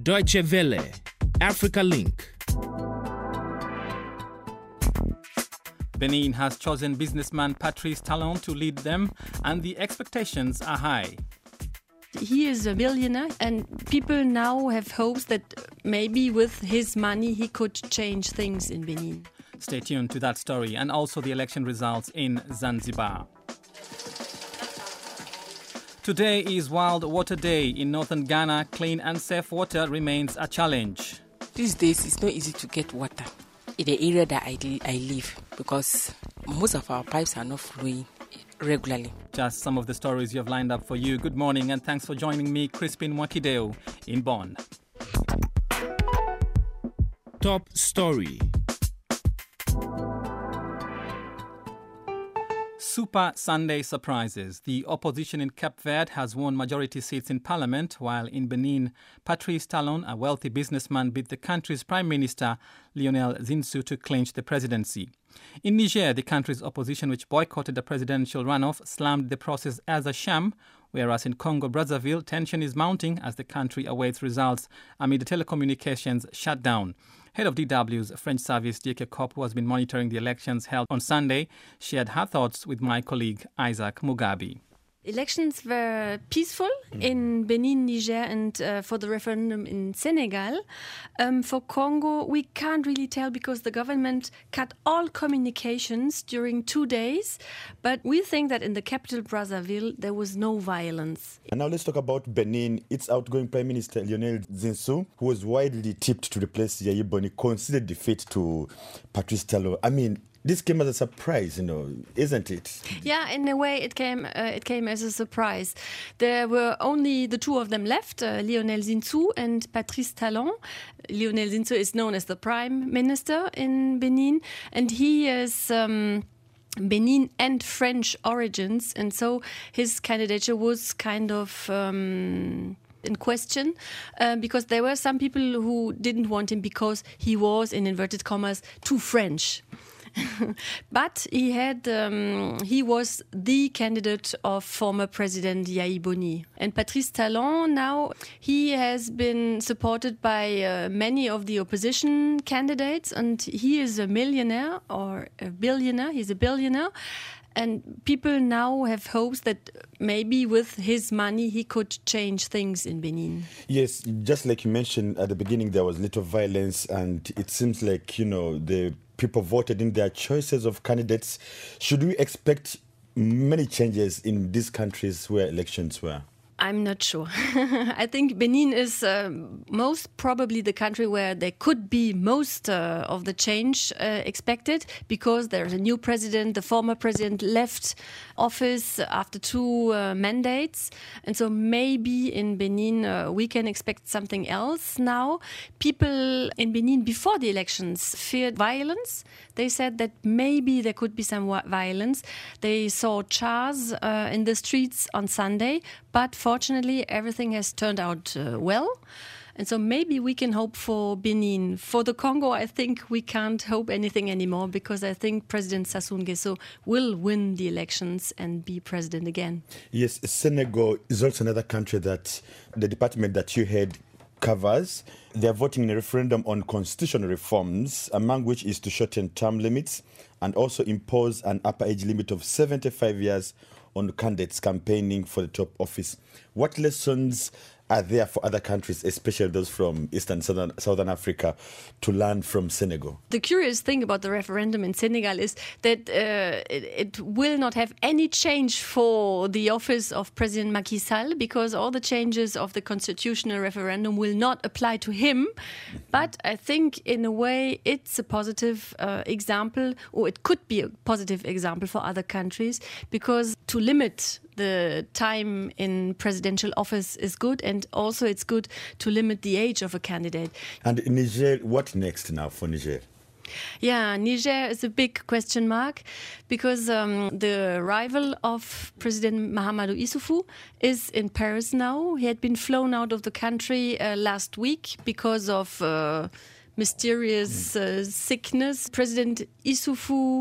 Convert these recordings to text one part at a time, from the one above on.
Deutsche Welle, Africa Link. Benin has chosen businessman Patrice Talon to lead them, and the expectations are high. He is a billionaire, and people now have hopes that maybe with his money he could change things in Benin. Stay tuned to that story and also the election results in Zanzibar. Today is World Water Day. In northern Ghana, clean and safe water remains a challenge. These days, it's not easy to get water in the area that I live because most of our pipes are not flowing regularly. Just some of the stories you have lined up for you. Good morning and thanks for joining me, Crispin Mwakideo, in Bonn. Top story. Super Sunday surprises. The opposition in Cape Verde has won majority seats in parliament, while in Benin, Patrice Talon, a wealthy businessman, beat the country's prime minister, Lionel Zinsou, to clinch the presidency. In Niger, the country's opposition, which boycotted the presidential runoff, slammed the process as a sham, whereas in Congo-Brazzaville, tension is mounting as the country awaits results amid the telecommunications shutdown. Head of DW's French service, Dieke Kopp, who has been monitoring the elections held on Sunday, shared her thoughts with my colleague Isaac Mugabi. Elections were peaceful in Benin, Niger, and for the referendum in Senegal. For Congo, we can't really tell because the government cut all communications during 2 days. But we think that in the capital, Brazzaville, there was no violence. And now let's talk about Benin. Its outgoing Prime Minister, Lionel Zinsou, who was widely tipped to replace Yaya Boni, conceded defeat to Patrice Talon. I mean, this came as a surprise, isn't it? Yeah, in a way, it came as a surprise. There were only the two of them left, Lionel Zinsou and Patrice Talon. Lionel Zinsou is known as the Prime Minister in Benin, and he is Benin and French origins, and so his candidature was kind of in question because there were some people who didn't want him because he was, in inverted commas, too French. But he was the candidate of former President Yaya Boni. And Patrice Talon now, he has been supported by many of the opposition candidates, and he is a millionaire or a billionaire. He's a billionaire. And people now have hopes that maybe with his money he could change things in Benin. Yes, just like you mentioned at the beginning, there was little violence, and it seems like, the people voted in their choices of candidates. Should we expect many changes in these countries where elections were? I'm not sure. I think Benin is most probably the country where there could be most of the change expected because there's a new president. The former president left office after 2 mandates. And so maybe in Benin we can expect something else now. People in Benin before the elections feared violence. They said that maybe there could be some violence. They saw chars in the streets on Sunday, but fortunately, everything has turned out well. And so maybe we can hope for Benin. For the Congo, I think we can't hope anything anymore because I think President Sassou Nguesso will win the elections and be president again. Yes, Senegal is also another country that the department that you head covers. They are voting in a referendum on constitutional reforms, among which is to shorten term limits and also impose an upper age limit of 75 years on candidates campaigning for the top office. What lessons are there for other countries, especially those from East and Southern Africa, to learn from Senegal? The curious thing about the referendum in Senegal is that it will not have any change for the office of President Macky Sall because all the changes of the constitutional referendum will not apply to him. But I think in a way it's a positive example, or it could be a positive example for other countries, because to limit the time in presidential office is good, and also it's good to limit the age of a candidate. And Niger, what next now for Niger? Yeah, Niger is a big question mark because the rival of President Mahamadou Issoufou is in Paris now. He had been flown out of the country last week because of mysterious sickness. President Issoufou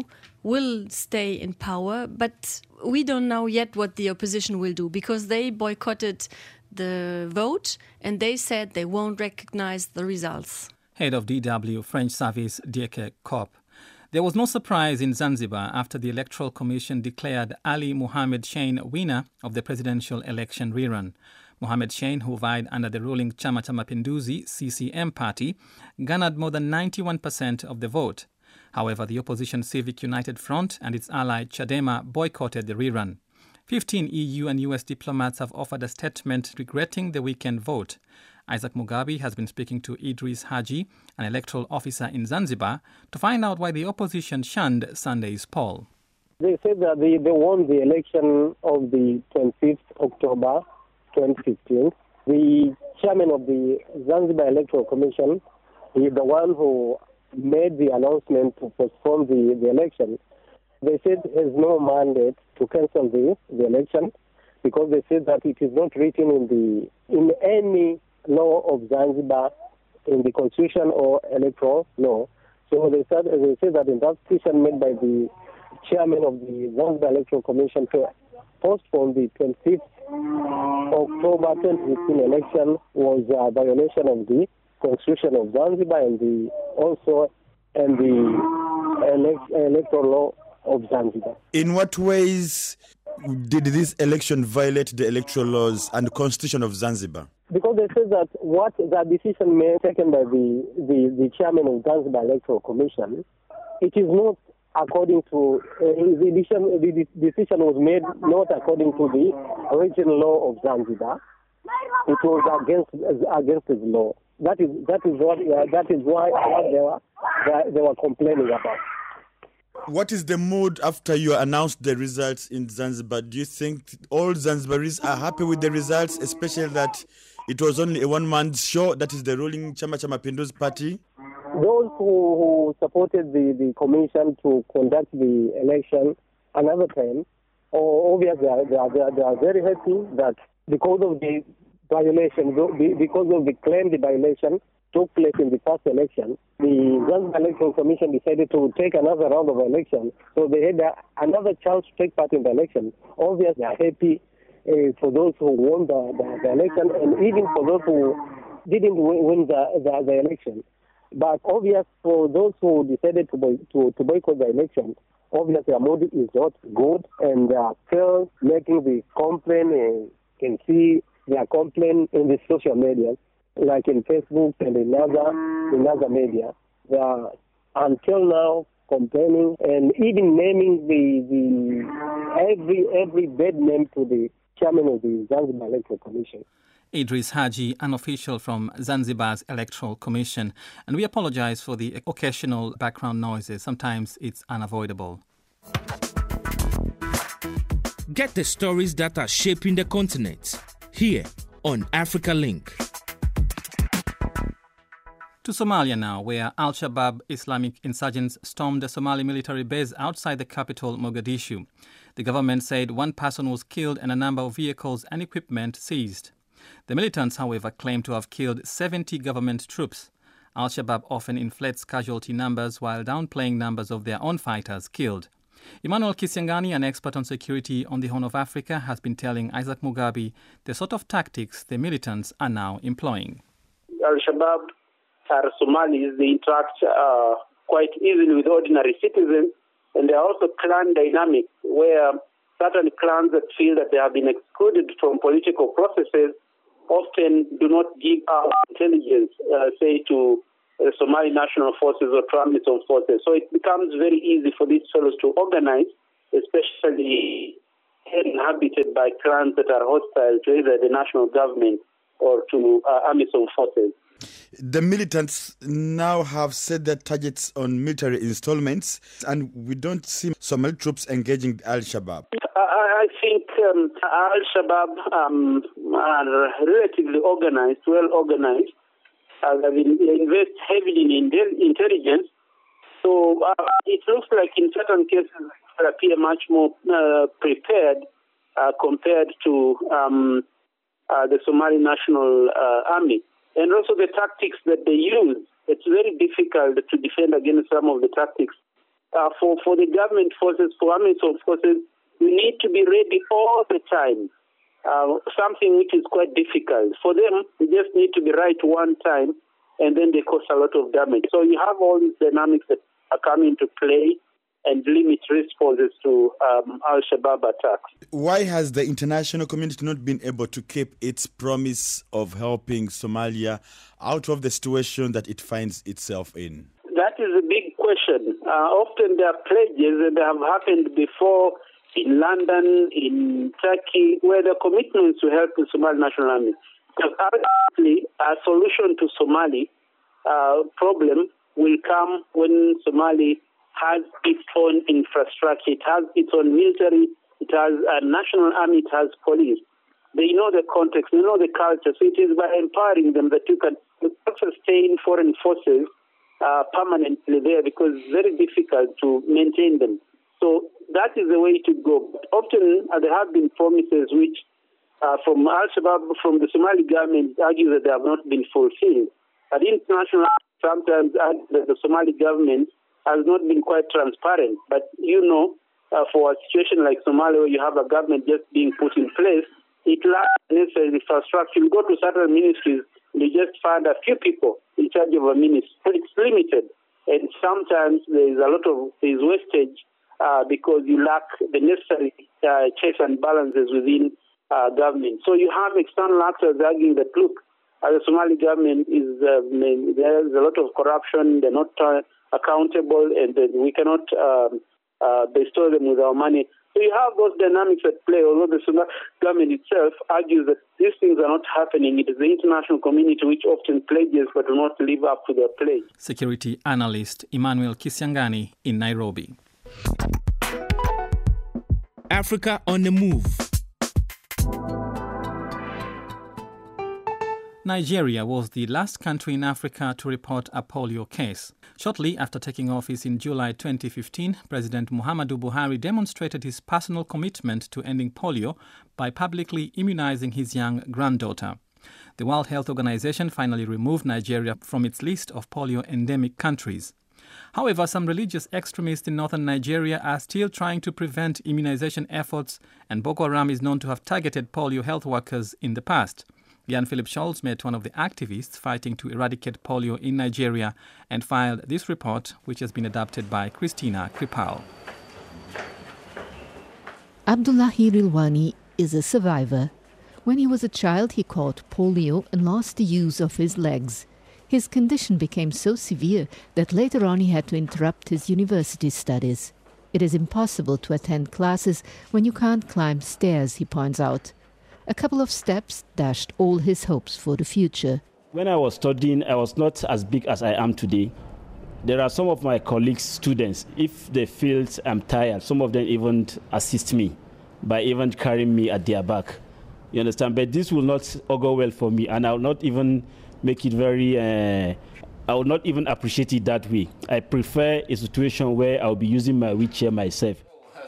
will stay in power, but we don't know yet what the opposition will do because they boycotted the vote and they said they won't recognize the results. Head of DW French Service, Dieke Kop. There was no surprise in Zanzibar after the Electoral Commission declared Ali Mohamed Shein winner of the presidential election rerun. Mohamed Shein, who vied under the ruling Chama cha Mapinduzi CCM party, garnered more than 91% of the vote. However, the opposition Civic United Front and its ally Chadema boycotted the rerun. 15 EU and US diplomats have offered a statement regretting the weekend vote. Isaac Mugabe has been speaking to Idris Haji, an electoral officer in Zanzibar, to find out why the opposition shunned Sunday's poll. They said that they won the election of the 25th October 2015. The chairman of the Zanzibar Electoral Commission is the one who made the announcement to postpone the election. They said it has no mandate to cancel the election because they said that it is not written in any law of Zanzibar, in the constitution or electoral law. So they said that in that petition made by the chairman of the Zanzibar Electoral Commission to postpone the 25th October 2015 election was a violation of the constitution of Zanzibar and the electoral law of Zanzibar. In what ways did this election violate the electoral laws and the constitution of Zanzibar? Because they said that what the decision taken by the chairman of Zanzibar Electoral Commission, it is not according to the decision was made not according to the original law of Zanzibar. It was against the law. That is why they were complaining about. What is the mood after you announced the results in Zanzibar? Do you think all Zanzibaris are happy with the results, especially that it was only a one-man show, that is the ruling Chama cha Mapinduzi party? Those who supported the commission to conduct the election another time, obviously they are very happy that because of the violation, because of the claimed violation took place in the first election, the Zanzibar Electoral Commission decided to take another round of election. So they had another chance to take part in the election. Obviously, they are happy for those who won the election and even for those who didn't win the election. But obviously, for those who decided to boycott the election, obviously their mood is not good and they are still making the complaint. You can see their complaint in the social media, like in Facebook and in other media. They are until now complaining and even naming every bad name to the chairman of the Zanzibar Electoral Commission. Idris Haji, an official from Zanzibar's Electoral Commission. And we apologize for the occasional background noises. Sometimes it's unavoidable. Get the stories that are shaping the continent here on Africa Link. To Somalia now, where Al-Shabaab Islamic insurgents stormed the Somali military base outside the capital, Mogadishu. The government said one person was killed and a number of vehicles and equipment seized. The militants, however, claim to have killed 70 government troops. Al-Shabaab often inflates casualty numbers while downplaying numbers of their own fighters killed. Emmanuel Kisiangani, an expert on security on the Horn of Africa, has been telling Isaac Mugabe the sort of tactics the militants are now employing. Al-Shabaab are Somalis. They interact quite easily with ordinary citizens, and they are also clan dynamics, where certain clans that feel that they have been excluded from political processes often do not give out intelligence, say, to the Somali National Forces or Transition Forces. So it becomes very easy for these fellows to organize, especially inhabited by clans that are hostile to either the national government or to AMISOM forces. The militants now have set their targets on military installments, and we don't see Somali troops engaging Al-Shabaab. I think Al-Shabaab are relatively organized, well organized. They invest heavily in intelligence. So it looks like in certain cases they appear much more prepared compared to the Somali National Army. And also the tactics that they use, it's very difficult to defend against some of the tactics for the government forces, for army forces, we need to be ready all the time. Something which is quite difficult. For them, we just need to be right one time, and then they cause a lot of damage. So you have all these dynamics that are coming into play and limit responses to Al-Shabaab attacks. Why has the international community not been able to keep its promise of helping Somalia out of the situation that it finds itself in? That is a big question. Often there are pledges, and they have happened before in London, in Turkey, where the commitments to help the Somali National Army. Because ultimately, a solution to Somali problem will come when Somali has its own infrastructure, it has its own military, it has a national army, it has police. They know the context, they know the culture, so it is by empowering them that you can sustain foreign forces permanently there, because it's very difficult to maintain them. So that is the way to go. But often there have been promises which from Al-Shabaab, from the Somali government, argue that they have not been fulfilled. But international sometimes argue that the Somali government has not been quite transparent. But for a situation like Somalia, where you have a government just being put in place, it lacks necessary infrastructure. You go to certain ministries, they just find a few people in charge of a ministry. It's limited. And sometimes there's wastage because you lack the necessary checks and balances within government. So you have external actors arguing that, look, the Somali government there's a lot of corruption, they're not accountable, and we cannot bestow them with our money. So you have those dynamics at play, although the Somali government itself argues that these things are not happening. It is the international community which often pledges but do not live up to their pledge. Security analyst Emmanuel Kisiangani in Nairobi. Africa on the move. Nigeria was the last country in Africa to report a polio case. Shortly after taking office in July 2015, President Muhammadu Buhari demonstrated his personal commitment to ending polio by publicly immunizing his young granddaughter. The World Health Organization finally removed Nigeria from its list of polio-endemic countries. However, some religious extremists in northern Nigeria are still trying to prevent immunization efforts, and Boko Haram is known to have targeted polio health workers in the past. Jan Philip Scholz met one of the activists fighting to eradicate polio in Nigeria and filed this report, which has been adapted by Christina Kripal. Abdullahi Rilwani is a survivor. When he was a child, he caught polio and lost the use of his legs. His condition became so severe that later on he had to interrupt his university studies. It is impossible to attend classes when you can't climb stairs, he points out. A couple of steps dashed all his hopes for the future. When I was studying, I was not as big as I am today. There are some of my colleagues, students, if they feel I'm tired, some of them even assist me by even carrying me at their back. You understand? But this will not augur well for me, and I will not even make it I will not even appreciate it that way. I prefer a situation where I will be using my wheelchair myself.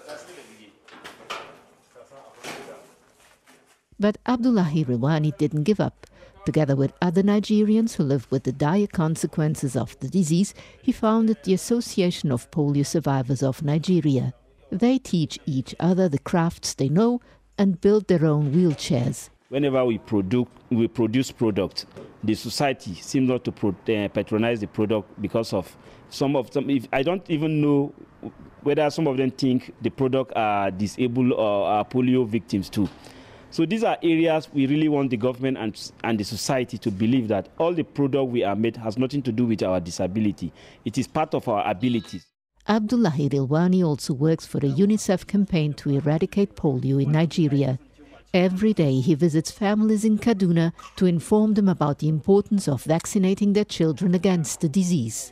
But Abdullahi Rilwani didn't give up. Together with other Nigerians who live with the dire consequences of the disease, he founded the Association of Polio Survivors of Nigeria. They teach each other the crafts they know and build their own wheelchairs. Whenever we produce products, the society seems not to patronize the product because of some. I don't even know whether some of them think the product are disabled or are polio victims too. So these are areas we really want the government and the society to believe that all the product we are made has nothing to do with our disability. It is part of our abilities. Abdullahi Rilwani also works for a UNICEF campaign to eradicate polio in Nigeria. Every day he visits families in Kaduna to inform them about the importance of vaccinating their children against the disease.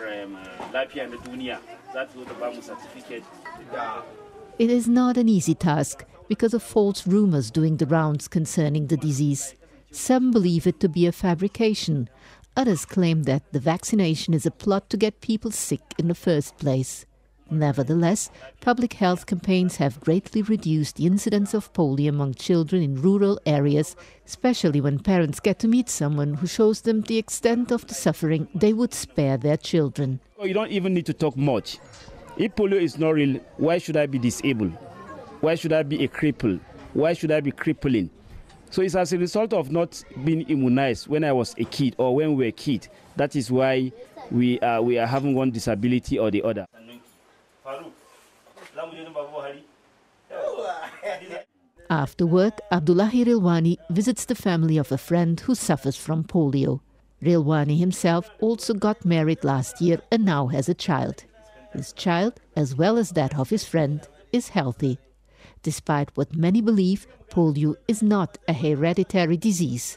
It is not an easy task because of false rumors doing the rounds concerning the disease. Some believe it to be a fabrication. Others claim that the vaccination is a plot to get people sick in the first place. Nevertheless, public health campaigns have greatly reduced the incidence of polio among children in rural areas, especially when parents get to meet someone who shows them the extent of the suffering they would spare their children. You don't even need to talk much. If polio is not real, why should I be disabled? Why should I be a cripple? Why should I be crippling? So it's as a result of not being immunized when I was a kid or when we were a kid. That is why we are having one disability or the other. After work, Abdullahi Rilwani visits the family of a friend who suffers from polio. Rilwani himself also got married last year and now has a child. His child, as well as that of his friend, is healthy. Despite what many believe, polio is not a hereditary disease.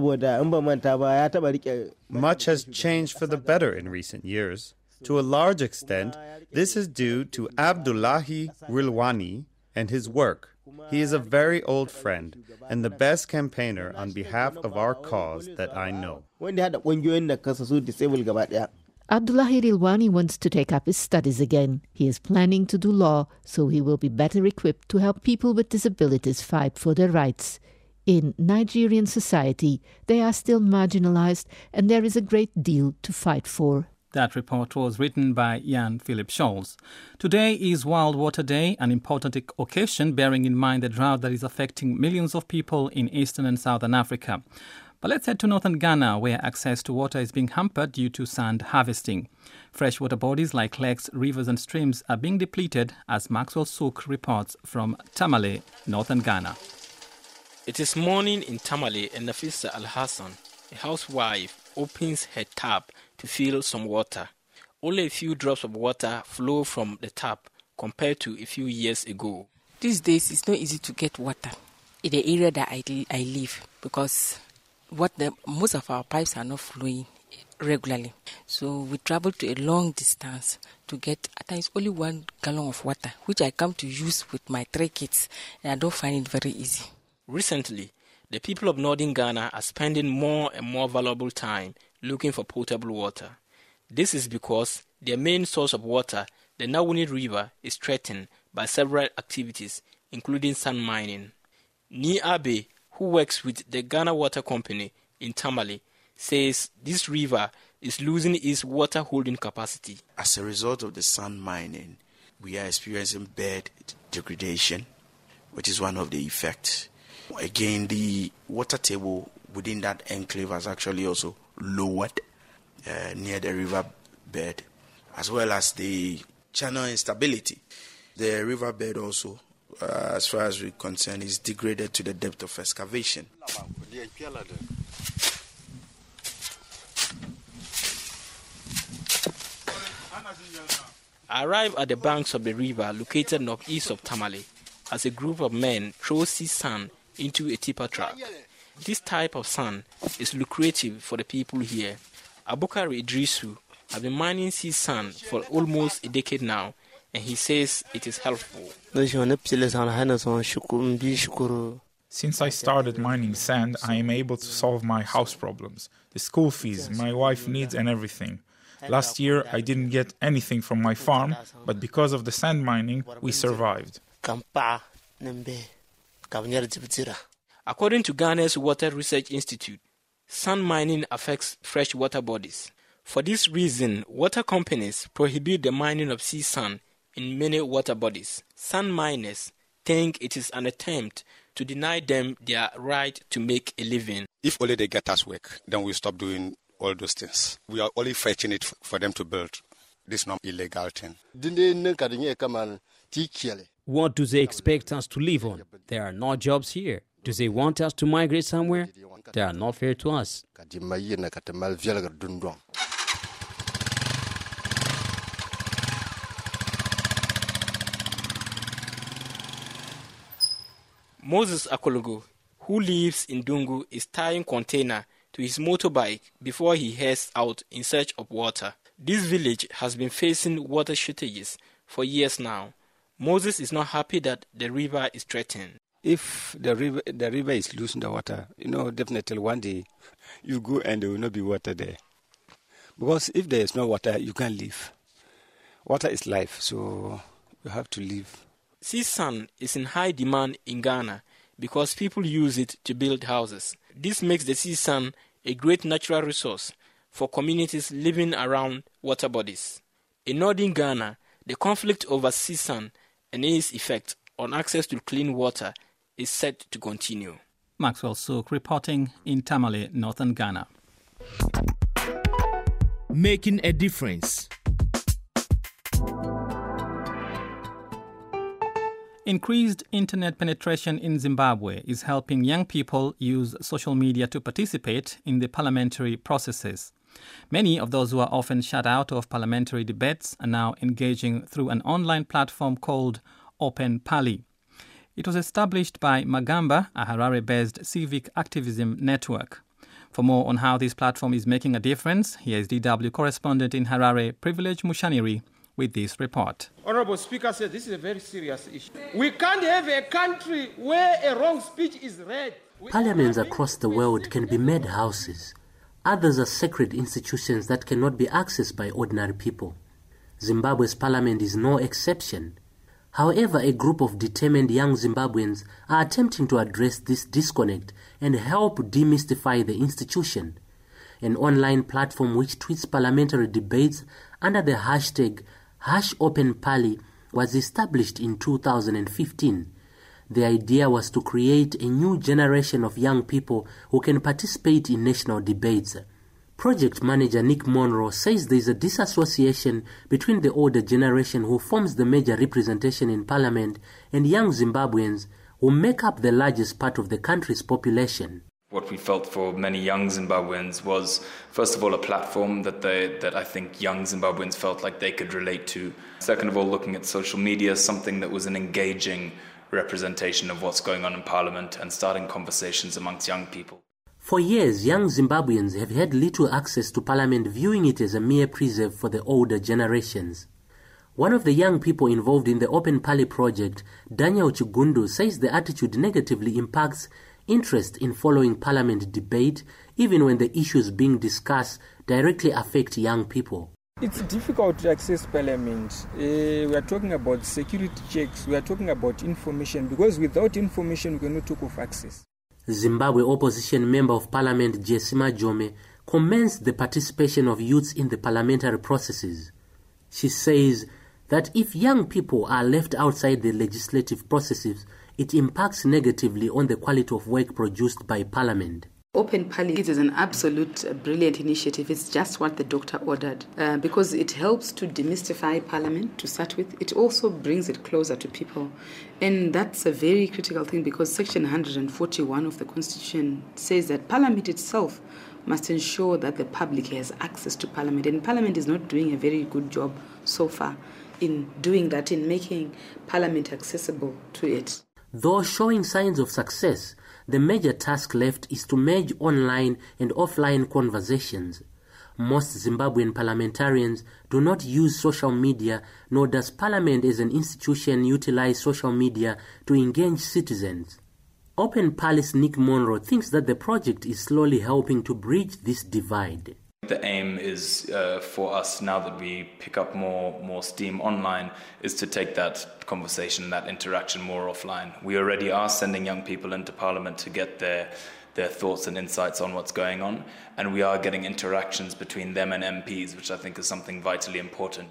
Much has changed for the better in recent years. To a large extent, this is due to Abdullahi Rilwani and his work. He is a very old friend and the best campaigner on behalf of our cause that I know. Abdullahi Rilwani wants to take up his studies again. He is planning to do law, so he will be better equipped to help people with disabilities fight for their rights. In Nigerian society, they are still marginalized and there is a great deal to fight for. That report was written by Jan Philip Scholz. Today is World Water Day, an important occasion bearing in mind the drought that is affecting millions of people in eastern and southern Africa. But let's head to northern Ghana, where access to water is being hampered due to sand harvesting. Freshwater bodies like lakes, rivers and streams are being depleted, as Maxwell Sook reports from Tamale, northern Ghana. It is morning in Tamale and Nafisa Al-Hassan, a housewife, opens her tap to fill some water. Only a few drops of water flow from the tap compared to a few years ago. These days it's not easy to get water in the area that I live because most of our pipes are not flowing regularly. So we travel to a long distance to get at times only 1 gallon of water, which I come to use with my 3 kids, and I don't find it very easy. Recently, the people of northern Ghana are spending more and more valuable time looking for potable water. This is because their main source of water, the Nawuni River, is threatened by several activities, including sand mining. Ni Abe, who works with the Ghana Water Company in Tamale, says this river is losing its water holding capacity. As a result of the sand mining, we are experiencing bed degradation, which is one of the effects. Again, the water table within that enclave has actually also lowered near the river bed, as well as the channel instability. The river bed also, as far as we're concerned, is degraded to the depth of excavation. I arrive at the banks of the river located northeast of Tamale as a group of men throw sea sand into a tipper truck. This type of sand is lucrative for the people here. Abubakar Idrisu has been mining sea sand for almost a decade now, and he says it is helpful. Since I started mining sand, I am able to solve my house problems, the school fees, my wife needs and everything. Last year, I didn't get anything from my farm, but because of the sand mining, we survived. According to Ghana's Water Research Institute, sand mining affects freshwater bodies. For this reason, water companies prohibit the mining of sea sand in many water bodies. Sand miners think it is an attempt to deny them their right to make a living. If only they get us work, then we'll stop doing all those things. We are only fetching it for them to build. This is not illegal thing. What do they expect us to live on? There are no jobs here. Do they want us to migrate somewhere? They are not fair to us. Moses Akologo, who lives in Dungu, is tying container to his motorbike before he heads out in search of water. This village has been facing water shortages for years now. Moses is not happy that the river is threatened. If the river is losing the water, definitely one day you go and there will not be water there. Because if there is no water, you can't live. Water is life, so you have to live. Sea sand is in high demand in Ghana because people use it to build houses. This makes the sea sand a great natural resource for communities living around water bodies. In northern Ghana, The conflict over CSAN and its effect on access to clean water is set to continue. Maxwell Sook reporting in Tamale, northern Ghana. Making a difference. Increased internet penetration in Zimbabwe is helping young people use social media to participate in the parliamentary processes. Many of those who are often shut out of parliamentary debates are now engaging through an online platform called Open Pali. It was established by Magamba, a Harare-based civic activism network. For more on how this platform is making a difference, here is DW correspondent in Harare, Privilege Mushaniri, with this report. Honorable Speaker said this is a very serious issue. We can't have a country where a wrong speech is read. Parliaments across the world can be made houses. Others are sacred institutions that cannot be accessed by ordinary people. Zimbabwe's parliament is no exception. However, a group of determined young Zimbabweans are attempting to address this disconnect and help demystify the institution. An online platform which tweets parliamentary debates under the hashtag #OpenPali was established in 2015. The idea was to create a new generation of young people who can participate in national debates. Project manager Nick Monroe says there is a disassociation between the older generation who forms the major representation in parliament and young Zimbabweans who make up the largest part of the country's population. What we felt for many young Zimbabweans was, first of all, a platform that I think young Zimbabweans felt like they could relate to. Second of all, looking at social media, something that was an engaging representation of what's going on in Parliament and starting conversations amongst young people. For years, young Zimbabweans have had little access to Parliament, viewing it as a mere preserve for the older generations. One of the young people involved in the Open Pali project, Daniel Chigundu, says the attitude negatively impacts interest in following Parliament debate, even when the issues being discussed directly affect young people. It's difficult to access Parliament. We are talking about security checks, we are talking about information, because without information we cannot talk of access. Zimbabwe opposition member of Parliament Jesima Jome commends the participation of youths in the parliamentary processes. She says that if young people are left outside the legislative processes, it impacts negatively on the quality of work produced by Parliament. Open Pali is an absolute brilliant initiative. It's just what the doctor ordered because it helps to demystify Parliament to start with. It also brings it closer to people. And that's a very critical thing because Section 141 of the Constitution says that Parliament itself must ensure that the public has access to Parliament. And Parliament is not doing a very good job so far in doing that, in making Parliament accessible to it. Though showing signs of success, the major task left is to merge online and offline conversations. Most Zimbabwean parliamentarians do not use social media, nor does Parliament as an institution utilize social media to engage citizens. Open Pali's Nick Monroe thinks that the project is slowly helping to bridge this divide. The aim is for us, now that we pick up more steam online, is to take that conversation, that interaction more offline. We already are sending young people into Parliament to get their thoughts and insights on what's going on, and we are getting interactions between them and MPs, which I think is something vitally important.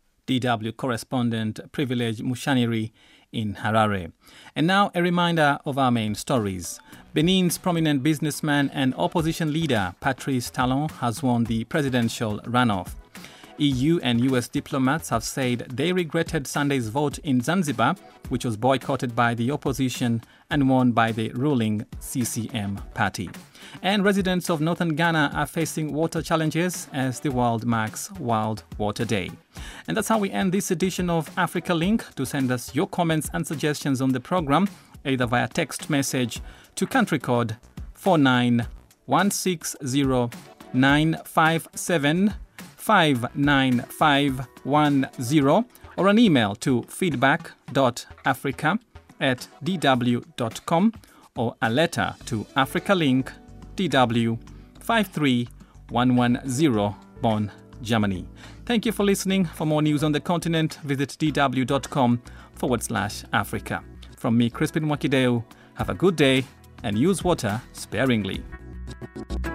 DW correspondent Privilege Mushaniri in Harare. And now a reminder of our main stories. Benin's prominent businessman and opposition leader Patrice Talon has won the presidential runoff. EU and US diplomats have said they regretted Sunday's vote in Zanzibar, which was boycotted by the opposition and won by the ruling CCM party. And residents of northern Ghana are facing water challenges as the world marks World Water Day. And that's how we end this edition of Africa Link. To send us your comments and suggestions on the program, either via text message to country code 49160 59510 or an email to feedback.africa@dw.com or a letter to Africa Link, DW 53110, Bonn, Germany. Thank you for listening. For more news on the continent, visit dw.com/Africa. From me, Crispin Mwakideu, have a good day and use water sparingly.